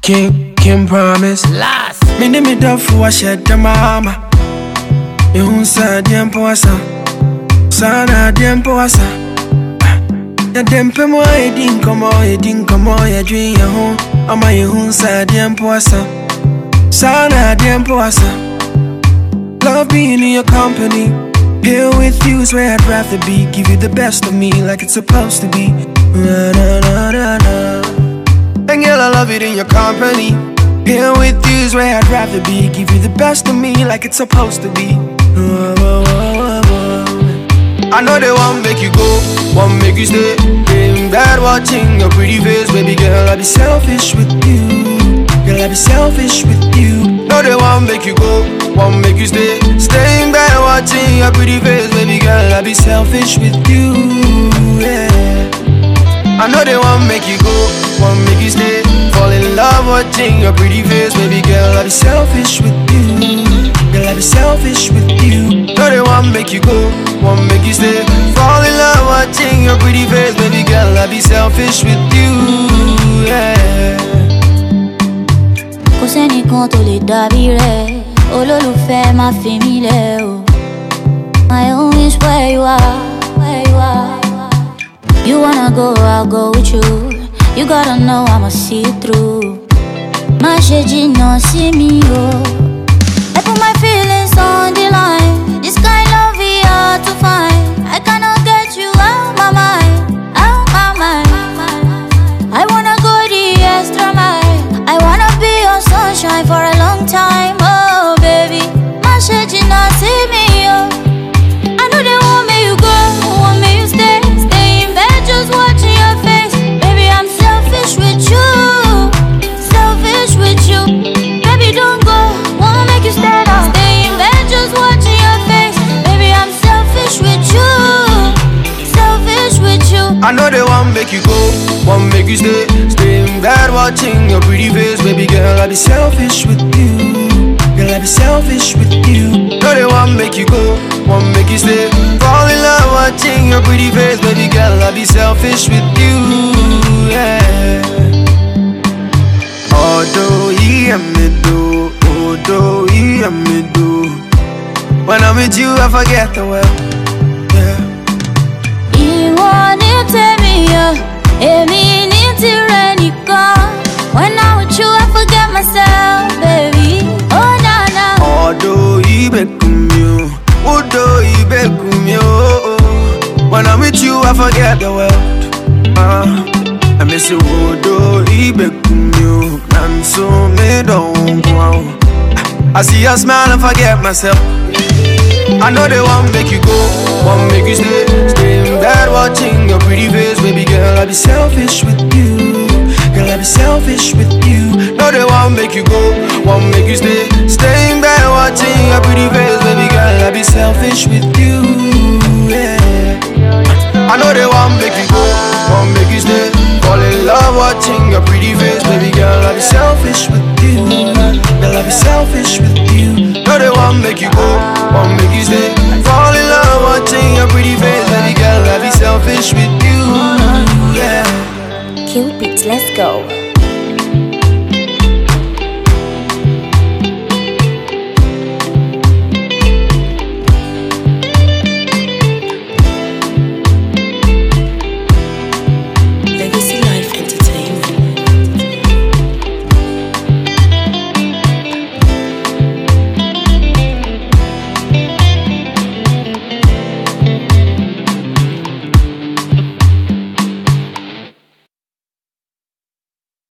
King promise. Last. Me ni me dofu wa shed the mama. You sa diempo asa. Sana diempo asa. Ya dempe mo edin komo ya dream ya home. Ama you sa diempo asa. Sana diempo asa. Love being in your company. Here with you is where I'd rather be. Give you the best of me like it's supposed to be. Na na na na na. And girl, I love it in your company. Here with you is where I'd rather be. Give you the best of me like it's supposed to be. I know they won't make you go, won't make you stay. Getting bad watching your pretty face. Baby girl, I'll be selfish with you. Girl, I'll be selfish with you. No, they won't make you go, won't make you stay. Staying bad watching your pretty face. Baby girl, I'll be selfish with you, yeah. I know they won't make you go, won't make you stay. Fall in love watching your pretty face. Baby girl, I'll be selfish with you. Girl, I'll be selfish with you. No, they won't make you go, won't make you stay. Fall in love watching your pretty face. Baby girl, I'll be selfish with you, yeah. Kò sẹ́nìkan tó lè dàbí rẹ̀, olólùfẹ́ má fi mí lẹ̀ o. My own is where you are, where you are. You wanna go, I'll go with you. You gotta know I'ma see it through. Má ṣe jìnnà sí mi o. I put my feelings on the line. This kind of love is hard to find. I cannot get you out my mind, out my mind. I wanna go the extra mile. I wanna be your sunshine for a long time. Oh baby, má ṣe jìnnà sí mi o. I know they want me you go, want me you stay. Stay in bed just watching your face. Baby, I'm selfish with you, selfish with you. Baby, don't go, wanna make you stay now. Stay in bed just watching your face. Baby, I'm selfish with you, selfish with you. I know they won't make you go, won't make you stay. Stay in bed watching your pretty face. Baby girl, I'll be selfish with you. Girl, I'll be selfish with you. No, they won't make you go, won't make you stay. Fall in love watching your pretty face. Baby girl, I'll be selfish with you, yeah. Although he and me do, although he and me do. When I'm with you, I forget the world, yeah. Ìwọ ní tèmi o, èmi ní tìrẹ nìkan. When I'm with you, I forget myself, baby. Oh na na. Although he become you, although he become you. When I'm with you, I forget the world. I miss you, although he become you. And so me don't go. I see your smile and forget myself. I know they won't make you go, won't make you stay. Stay in bed watching your pretty face. Baby girl, I'll be selfish with you. Girl, I'll be selfish with you. No, they won't make you go, won't make you stay. Stay in bed watching your pretty face. Baby girl, I'll be selfish with you, yeah. I know they won't make you go, won't make you stay. Fall in love watching your pretty face. Baby girl, I'll be selfish with you. Girl, I'll be selfish with you. No, they won't make you go, won't make you stay. Fall in love watching your pretty face. Baby girl, I'll be selfish with you, yeah. Cupid, let's go.